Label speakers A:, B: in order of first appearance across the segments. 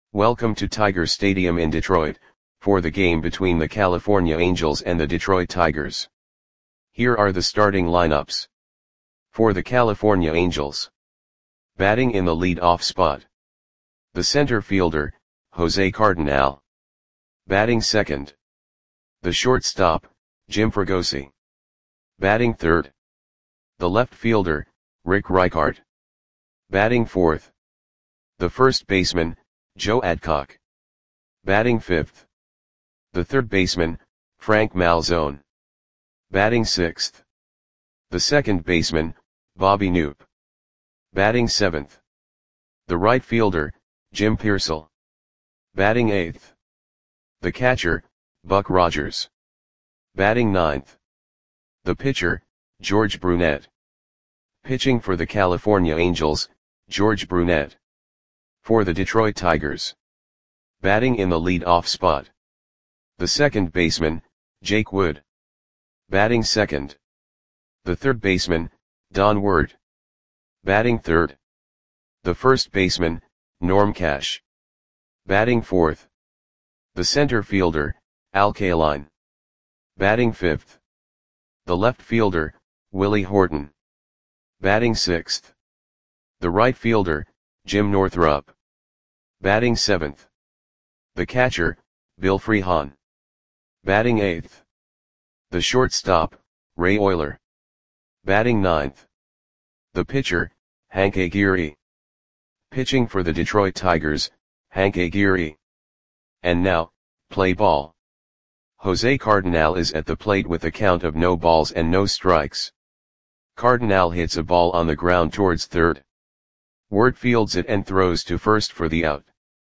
A: Welcome to Tiger Stadium in Detroit, for the game between the California Angels and the Detroit Tigers. Here are the starting lineups. For the California Angels. Batting in the lead-off spot. The center fielder, Jose Cardenal. Batting second. The shortstop, Jim Fregosi. Batting third. The left fielder, Rick Reichart. Batting fourth. The first baseman, Joe Adcock. Batting fifth. The third baseman, Frank Malzone. Batting sixth. The second baseman, Bobby Knoop. Batting seventh. The right fielder, Jim Piersall. Batting eighth. The catcher, Buck Rogers. Batting ninth. The pitcher, George Brunette. Pitching for the California Angels, George Brunette. For the Detroit Tigers. Batting in the lead-off spot. The second baseman, Jake Wood. Batting second. The third baseman, Don Ward. Batting third. The first baseman, Norm Cash. Batting fourth. The center fielder, Al Kaline. Batting fifth. The left fielder, Willie Horton. Batting sixth. The right fielder, Jim Northrup. Batting seventh. The catcher, Bill Freehan. Batting eighth. The shortstop, Ray Oyler. Batting ninth. The pitcher, Hank Aguirre. Pitching for the Detroit Tigers, Hank Aguirre. And now, play ball. Jose Cardenal is at the plate with a count of no balls and no strikes. Cardenal hits a ball on the ground towards third. Ward fields it and throws to first for the out.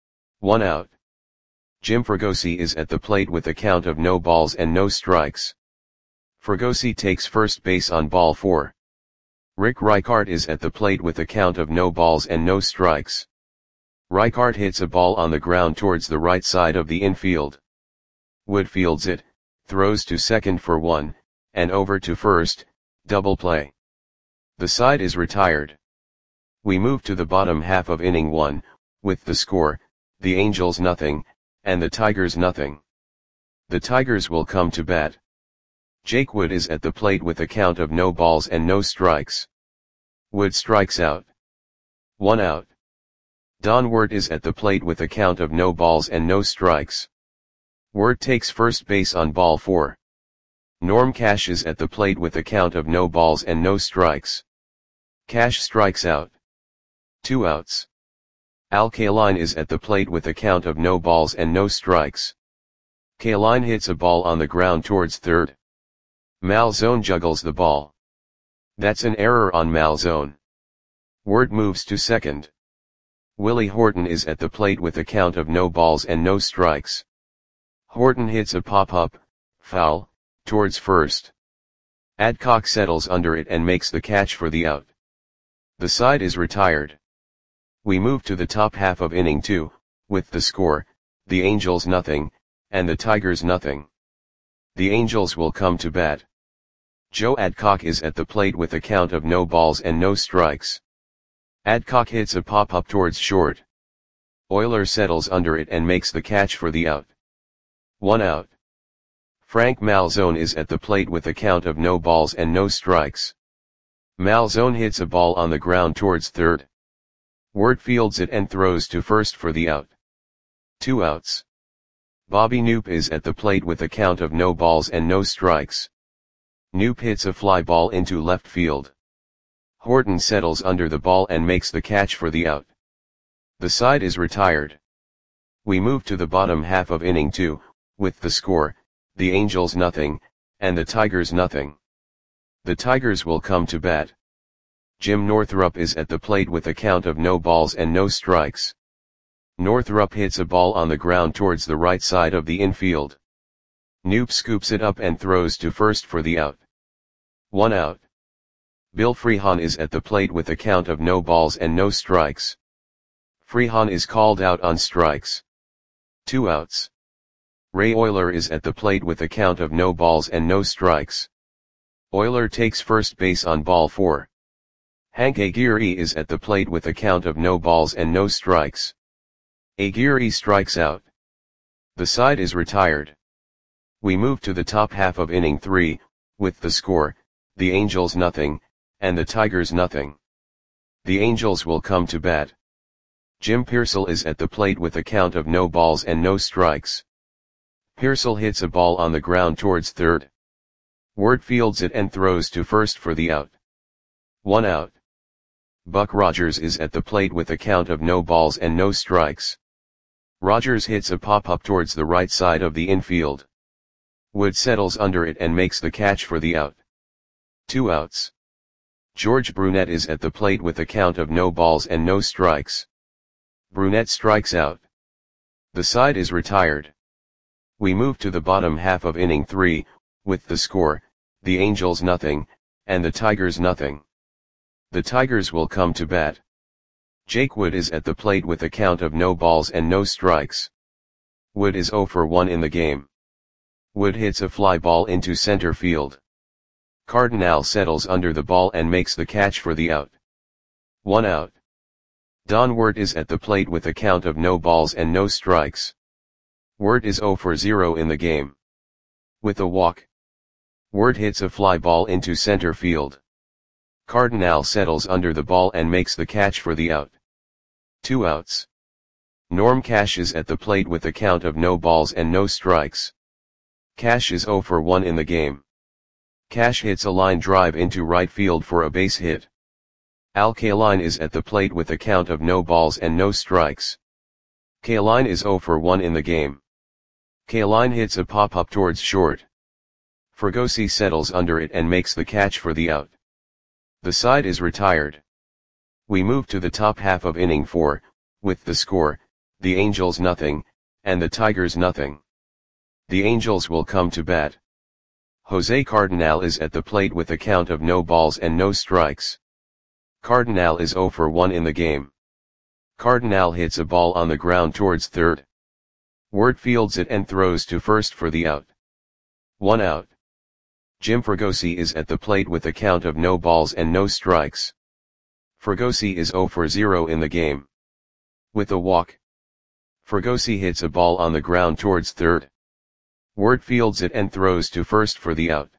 A: 1 out. Jim Fregosi is at the plate with a count of no balls and no strikes. Fregosi takes first base on ball 4. Rick Reichart is at the plate with a count of no balls and no strikes. Reichart hits a ball on the ground towards the right side of the infield. Wood fields it, throws to second for 1, and over to first, double play. The side is retired. We move to the bottom half of inning 1, with the score, the Angels nothing, and the Tigers nothing. The Tigers will come to bat. Jake Wood is at the plate with a count of no balls and no strikes. Wood strikes out. 1 out. Don Ward is at the plate with a count of no balls and no strikes. Ward takes first base on ball 4. Norm Cash is at the plate with a count of no balls and no strikes. Cash strikes out. 2 outs. Al Kaline is at the plate with a count of no balls and no strikes. Kaline hits a ball on the ground towards third. Malzone juggles the ball. That's an error on Malzone. Ward moves to second. Willie Horton is at the plate with a count of no balls and no strikes. Horton hits a pop-up, foul, towards first. Adcock settles under it and makes the catch for the out. The side is retired. We move to the top half of inning 2, with the score, the Angels nothing, and the Tigers nothing. The Angels will come to bat. Joe Adcock is at the plate with a count of no balls and no strikes. Adcock hits a pop-up towards short. Oyler settles under it and makes the catch for the out. 1 out. Frank Malzone is at the plate with a count of no balls and no strikes. Malzone hits a ball on the ground towards third. Ward fields it and throws to first for the out. 2 outs. Bobby Knoop is at the plate with a count of no balls and no strikes. Knoop hits a fly ball into left field. Horton settles under the ball and makes the catch for the out. The side is retired. We move to the bottom half of inning 2, with the score, the Angels nothing, and the Tigers nothing. The Tigers will come to bat. Jim Northrup is at the plate with a count of no balls and no strikes. Northrup hits a ball on the ground towards the right side of the infield. Knoop scoops it up and throws to first for the out. 1 out. Bill Freehan is at the plate with a count of no balls and no strikes. Freehan is called out on strikes. 2 outs. Ray Oyler is at the plate with a count of no balls and no strikes. Oyler takes first base on ball 4. Hank Aguirre is at the plate with a count of no balls and no strikes. Aguirre strikes out. The side is retired. We move to the top half of inning 3, with the score, the Angels nothing, and the Tigers nothing. The Angels will come to bat. Jim Piersall is at the plate with a count of no balls and no strikes. Piersall hits a ball on the ground towards third. Ward fields it and throws to first for the out. 1 out. Buck Rogers is at the plate with a count of no balls and no strikes. Rogers hits a pop-up towards the right side of the infield. Wood settles under it and makes the catch for the out. 2 outs. George Brunette is at the plate with a count of no balls and no strikes. Brunette strikes out. The side is retired. We move to the bottom half of inning 3, with the score, the Angels nothing, and the Tigers nothing. The Tigers will come to bat. Jake Wood is at the plate with a count of no balls and no strikes. Wood is 0 for 1 in the game. Wood hits a fly ball into center field. Cardinal settles under the ball and makes the catch for the out. 1 out. Don Wirt is at the plate with a count of no balls and no strikes. Wirt is 0 for 0 in the game. With a walk, Wirt hits a fly ball into center field. Cardinal settles under the ball and makes the catch for the out. 2 outs. Norm Cash is at the plate with a count of no balls and no strikes. Cash is 0 for 1 in the game. Cash hits a line drive into right field for a base hit. Al Kaline is at the plate with a count of no balls and no strikes. Kaline is 0 for 1 in the game. Kaline hits a pop-up towards short. Fregosi settles under it and makes the catch for the out. The side is retired. We move to the top half of inning 4, with the score, the Angels nothing, and the Tigers nothing. The Angels will come to bat. Jose Cardinal is at the plate with a count of no balls and no strikes. Cardinal is 0 for 1 in the game. Cardinal hits a ball on the ground towards third. Wirt fields it and throws to first for the out. 1 out. Jim Fregosi is at the plate with a count of no balls and no strikes. Fregosi is 0 for 0 in the game. With a walk, Fregosi hits a ball on the ground towards third. Wirt fields it and throws to first for the out.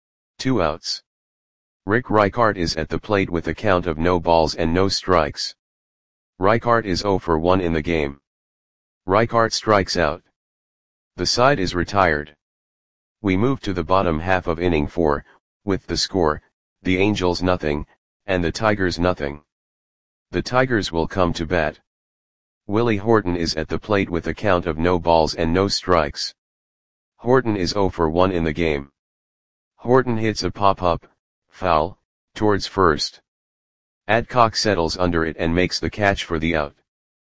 A: 2 outs. Rick Reichart is at the plate with a count of no balls and no strikes. Reichart is 0 for 1 in the game. Reichart strikes out. The side is retired. We move to the bottom half of inning 4, with the score, the Angels nothing, and the Tigers nothing. The Tigers will come to bat. Willie Horton is at the plate with a count of no balls and no strikes. Horton is 0 for 1 in the game. Horton hits a pop-up, foul, towards first. Adcock settles under it and makes the catch for the out.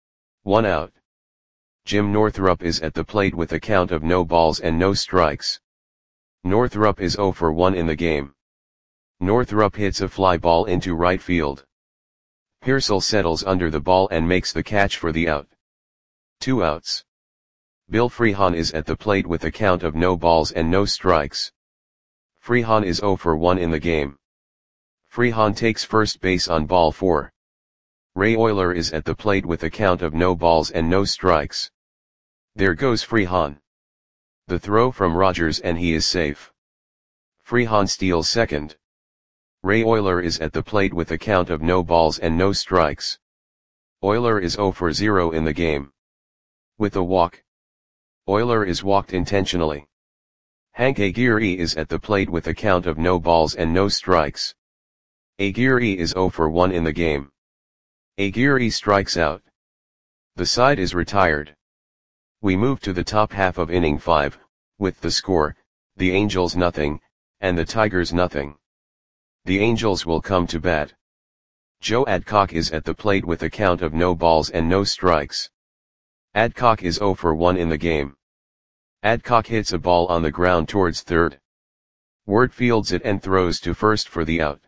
A: 1 out. Jim Northrup is at the plate with a count of no balls and no strikes. Northrup is 0 for 1 in the game. Northrup hits a fly ball into right field. Piersall settles under the ball and makes the catch for the out. 2 outs. Bill Freehan is at the plate with a count of no balls and no strikes. Freehan is 0 for 1 in the game. Freehan takes first base on ball 4. Ray Oyler is at the plate with a count of no balls and no strikes. There goes Freehan. The throw from Rogers and he is safe. Freehan steals second. Ray Oyler is at the plate with a count of no balls and no strikes. Oyler is 0 for 0 in the game. With a walk, Oyler is walked intentionally. Hank Aguirre is at the plate with a count of no balls and no strikes. Aguirre is 0 for 1 in the game. Aguirre strikes out. The side is retired. We move to the top half of inning 5, with the score, the Angels nothing, and the Tigers nothing. The Angels will come to bat. Joe Adcock is at the plate with a count of no balls and no strikes. Adcock is 0 for 1 in the game. Adcock hits a ball on the ground towards third. Wirt fields it and throws to first for the out.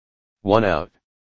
A: 1 out.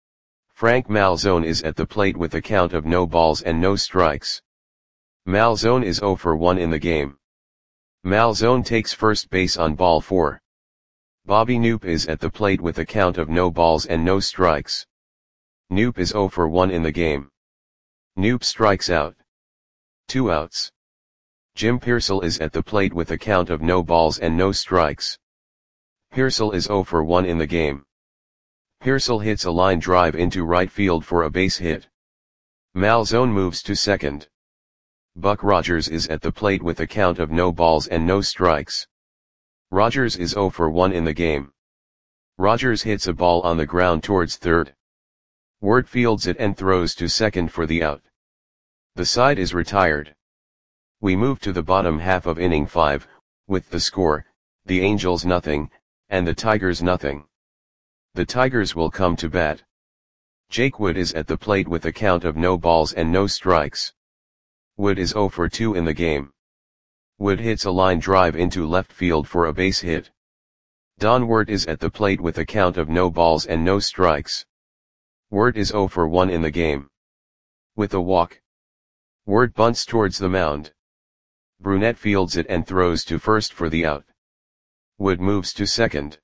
A: Frank Malzone is at the plate with a count of no balls and no strikes. Malzone is 0 for 1 in the game. Malzone takes first base on ball 4. Bobby Knoop is at the plate with a count of no balls and no strikes. Knoop is 0 for 1 in the game. Knoop strikes out. 2 outs. Jim Pearsall is at the plate with a count of no balls and no strikes. Pearsall is 0 for 1 in the game. Pearsall hits a line drive into right field for a base hit. Malzone moves to second. Buck Rogers is at the plate with a count of no balls and no strikes. Rogers is 0 for 1 in the game. Rogers hits a ball on the ground towards third. Ward fields it and throws to second for the out. The side is retired. We move to the bottom half of inning 5, with the score, the Angels nothing, and the Tigers nothing. The Tigers will come to bat. Jake Wood is at the plate with a count of no balls and no strikes. Wood is 0 for 2 in the game. Wood hits a line drive into left field for a base hit. Don Wert is at the plate with a count of no balls and no strikes. Wert is 0 for 1 in the game. With a walk. Wert bunts towards the mound. Brunette fields it and throws to first for the out. Wood moves to second.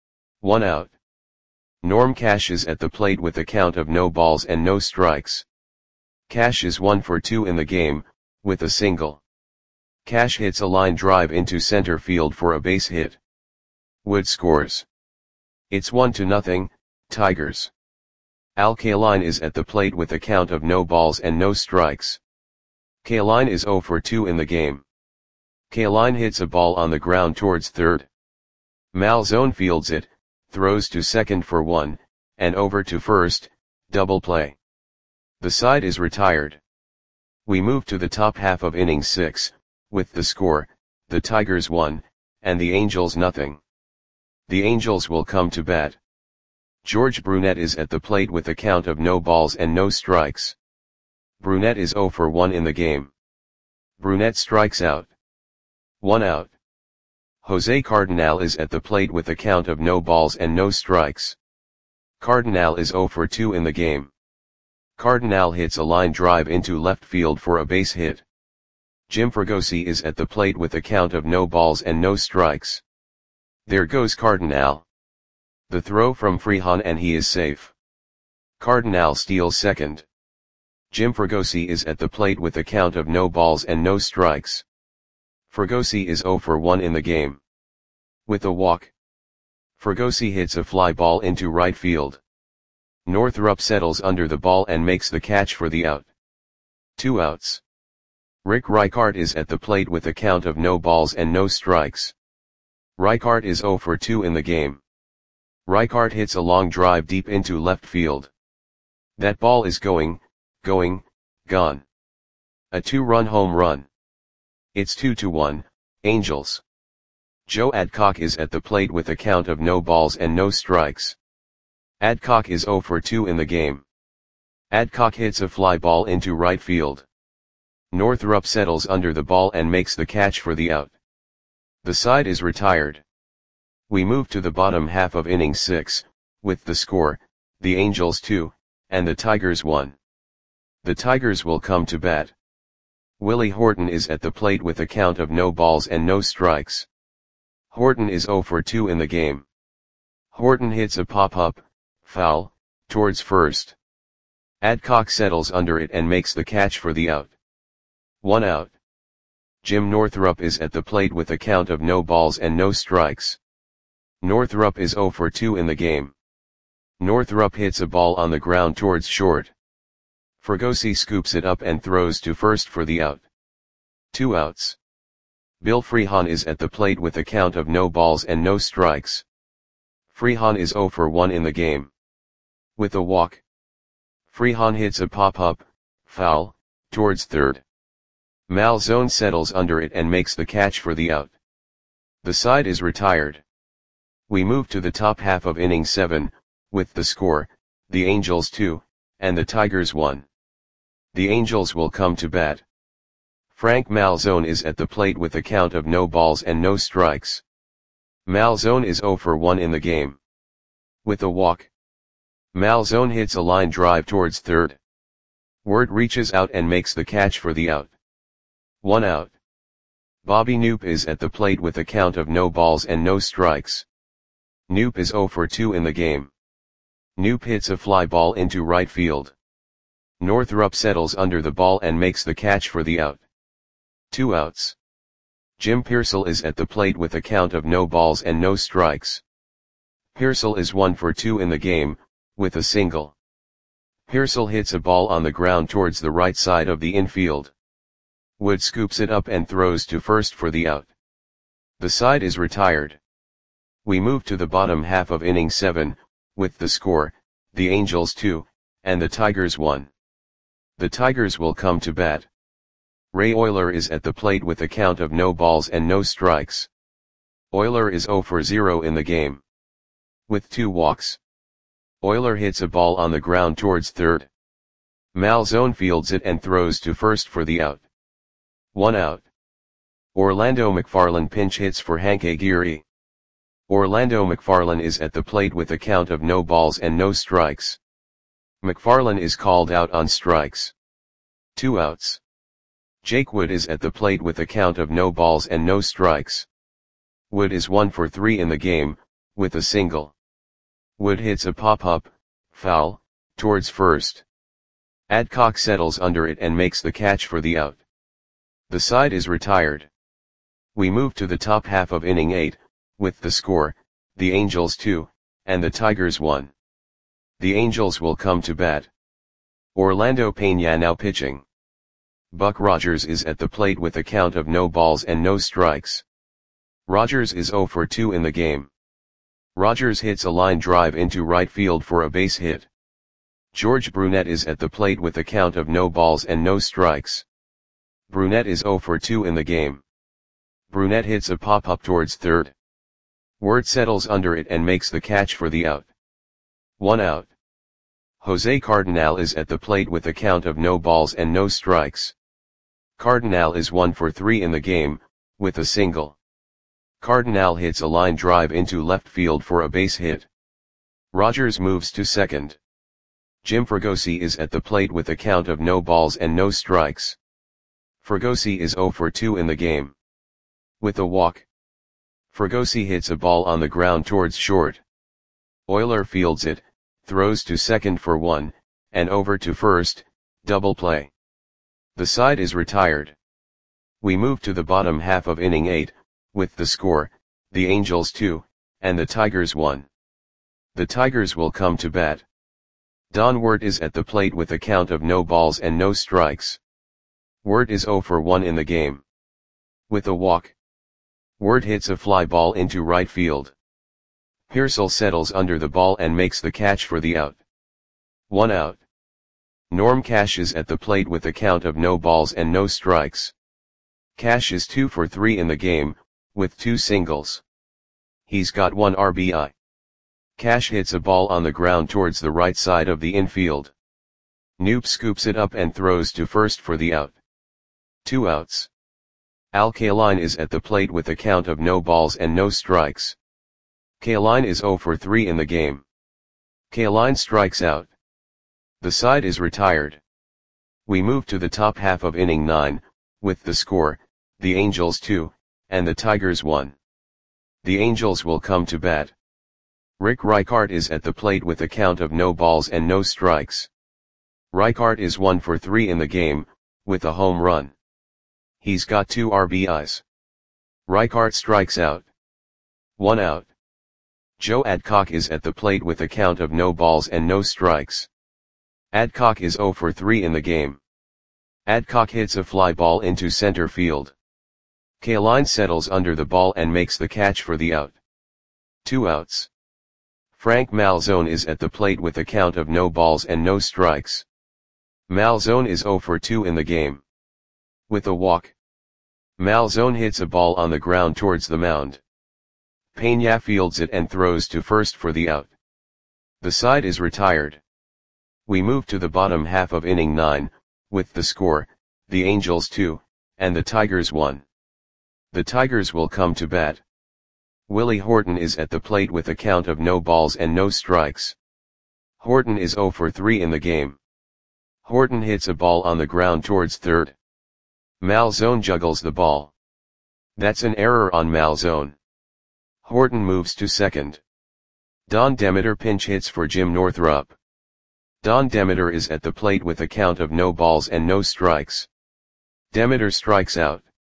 A: 1 out. Norm Cash is at the plate with a count of no balls and no strikes. Cash is 1 for 2 in the game, with a single. Cash hits a line drive into center field for a base hit. Wood scores. It's 1-0, Tigers. Al Kaline is at the plate with a count of no balls and no strikes. Kaline is 0 for 2 in the game. Kaline hits a ball on the ground towards third. Malzone fields it, throws to second for 1, and over to first, double play. The side is retired. We move to the top half of inning 6, with the score, the Tigers 1, and the Angels nothing. The Angels will come to bat. George Brunette is at the plate with a count of no balls and no strikes. Brunette is 0 for 1 in the game. Brunette strikes out. 1 out. Jose Cardinal is at the plate with a count of no balls and no strikes. Cardinal is 0 for 2 in the game. Cardinal hits a line drive into left field for a base hit. Jim Fregosi is at the plate with a count of no balls and no strikes. There goes Cardinal. The throw from Freehan and he is safe. Cardinal steals second. Jim Fregosi is at the plate with a count of no balls and no strikes. Fregosi is 0 for 1 in the game. With a walk. Fregosi hits a fly ball into right field. Northrup settles under the ball and makes the catch for the out. 2 outs. Rick Reichart is at the plate with a count of no balls and no strikes. Reichart is 0 for 2 in the game. Reichart hits a long drive deep into left field. That ball is gone. A 2-run home run. It's 2-1, Angels. Joe Adcock is at the plate with a count of no balls and no strikes. Adcock is 0 for 2 in the game. Adcock hits a fly ball into right field. Northrup settles under the ball and makes the catch for the out. The side is retired. We move to the bottom half of inning 6, with the score, the Angels 2, and the Tigers 1. The Tigers will come to bat. Willie Horton is at the plate with a count of no balls and no strikes. Horton is 0 for 2 in the game. Horton hits a pop-up, foul, towards first. Adcock settles under it and makes the catch for the out. 1 out. Jim Northrup is at the plate with a count of no balls and no strikes. Northrup is 0 for 2 in the game. Northrup hits a ball on the ground towards short. Fregosi scoops it up and throws to first for the out. 2 outs. Bill Freehan is at the plate with a count of no balls and no strikes. Freehan is 0 for 1 in the game. With a walk. Freehan hits a pop-up, foul, towards third. Malzone settles under it and makes the catch for the out. The side is retired. We move to the top half of inning 7, with the score, the Angels 2, and the Tigers 1. The Angels will come to bat. Frank Malzone is at the plate with a count of no balls and no strikes. Malzone is 0 for 1 in the game. With a walk. Malzone hits a line drive towards third. Wert reaches out and makes the catch for the out. 1 out. Bobby Knoop is at the plate with a count of no balls and no strikes. Knoop is 0 for 2 in the game. Knoop hits a fly ball into right field. Northrup settles under the ball and makes the catch for the out. 2 outs. Jim Pearsall is at the plate with a count of no balls and no strikes. Pearsall is 1 for 2 in the game, with a single. Pearsall hits a ball on the ground towards the right side of the infield. Wood scoops it up and throws to first for the out. The side is retired. We move to the bottom half of inning 7, with the score, the Angels 2, and the Tigers 1. The Tigers will come to bat. Ray Oyler is at the plate with a count of no balls and no strikes. Oyler is 0 for 0 in the game. With 2 walks. Oyler hits a ball on the ground towards third. Malzone fields it and throws to first for the out. 1 out. Orlando McFarland pinch hits for Hank Aguirre. Orlando McFarland is at the plate with a count of no balls and no strikes. McFarland is called out on strikes. 2 outs. Jake Wood is at the plate with a count of no balls and no strikes. Wood is 1 for 3 in the game, with a single. Wood hits a pop-up, foul, towards first. Adcock settles under it and makes the catch for the out. The side is retired. We move to the top half of inning 8, with the score, the Angels 2, and the Tigers 1. The Angels will come to bat. Orlando Peña now pitching. Buck Rogers is at the plate with a count of no balls and no strikes. Rogers is 0 for 2 in the game. Rogers hits a line drive into right field for a base hit. George Brunette is at the plate with a count of no balls and no strikes. Brunette is 0 for 2 in the game. Brunette hits a pop-up towards third. Wirt settles under it and makes the catch for the out. 1 out. Jose Cardinal is at the plate with a count of no balls and no strikes. Cardinal is 1 for 3 in the game, with a single. Cardinal hits a line drive into left field for a base hit. Rogers moves to second. Jim Fregosi is at the plate with a count of no balls and no strikes. Fregosi is 0 for 2 in the game. With a walk. Fregosi hits a ball on the ground towards short. Oyler fields it, throws to second for 1, and over to first, double play. The side is retired. We move to the bottom half of inning 8, with the score, the Angels 2, and the Tigers 1. The Tigers will come to bat. Don Wirt is at the plate with a count of no balls and no strikes. Wirt is 0 for 1 in the game. With a walk. Wirt hits a fly ball into right field. Pearsall settles under the ball and makes the catch for the out. 1 out. Norm Cash is at the plate with a count of no balls and no strikes. Cash is 2 for 3 in the game, with 2 singles. He's got 1 RBI. Cash hits a ball on the ground towards the right side of the infield. Knoop scoops it up and throws to first for the out. 2 outs. Al Kaline is at the plate with a count of no balls and no strikes. Kaline is 0 for 3 in the game. Kaline strikes out. The side is retired. We move to the top half of inning 9, with the score, the Angels 2, and the Tigers 1. The Angels will come to bat. Rick Reichart is at the plate with a count of no balls and no strikes. Reichart is 1 for 3 in the game, with a home run. He's got 2 RBIs. Reichart strikes out. 1 out. Joe Adcock is at the plate with a count of no balls and no strikes. Adcock is 0 for 3 in the game. Adcock hits a fly ball into center field. Kaline settles under the ball and makes the catch for the out. 2 outs. Frank Malzone is at the plate with a count of no balls and no strikes. Malzone is 0 for 2 in the game. With a walk. Malzone hits a ball on the ground towards the mound. Peña fields it and throws to first for the out. The side is retired. We move to the bottom half of inning 9, with the score, the Angels 2, and the Tigers 1. The Tigers will come to bat. Willie Horton is at the plate with a count of no balls and no strikes. Horton is 0 for 3 in the game. Horton hits a ball on the ground towards third. Malzone juggles the ball. That's an error on Malzone. Horton moves to second. Don Demeter pinch hits for Jim Northrup. Don Demeter is at the plate with a count of no balls and no strikes. Demeter strikes out.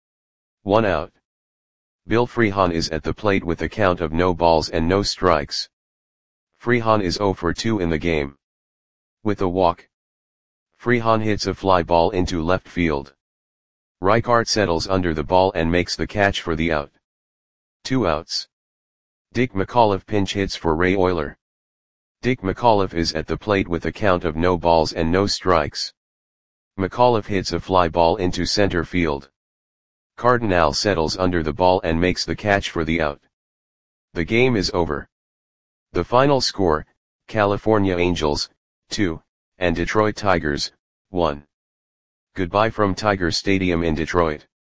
A: 1 out. Bill Freehan is at the plate with a count of no balls and no strikes. Freehan is 0 for 2 in the game. With a walk, Freehan hits a fly ball into left field. Reichart settles under the ball and makes the catch for the out. 2 outs. Dick McAuliffe pinch hits for Ray Oyler. Dick McAuliffe is at the plate with a count of no balls and no strikes. McAuliffe hits a fly ball into center field. Cardinal settles under the ball and makes the catch for the out. The game is over. The final score, California Angels, 2, and Detroit Tigers, 1. Goodbye from Tiger Stadium in Detroit.